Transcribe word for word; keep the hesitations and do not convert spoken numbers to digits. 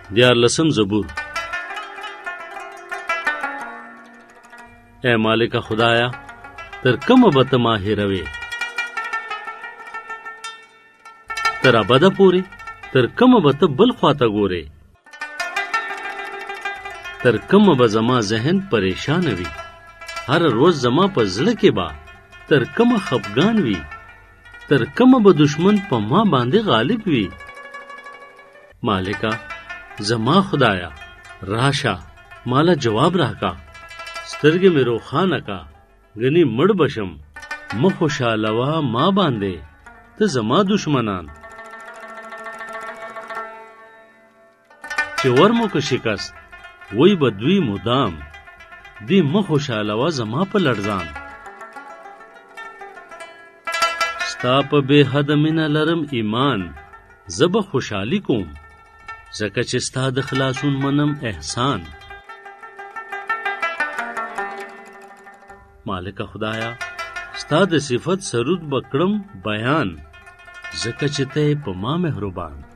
دیارلسم زبور. اے مالک خدایا تر کومه به ته ما هېروې؟ تر ابده پورې تر کومه به ته بل خواته ګورې؟ تر کومه به زما ذهن پریشان وي؟ هر روز زما په زړه کې به تر کومه خفګان وي؟ تر کومه به دشمن په ما باندې غالب وي؟ مالکا زما خدایا راشه مالا جواب راکا، سترګې مې روښانه کا، غني مړ بشم. مه خوشالوه ما باندې ته زما دشمنان. چې ورمو که شکست وی به دوی مدام، دی مه خوشالوه زما په لړزان. ستا په بې حده مینه لرم ایمان، زه به خوشحالي کوم ځکه چې ستا د خلاصون منم احسان. مالک خدایا ستا د صفت سرود بکړم بیان، ځکه چې ته په ما مهربان.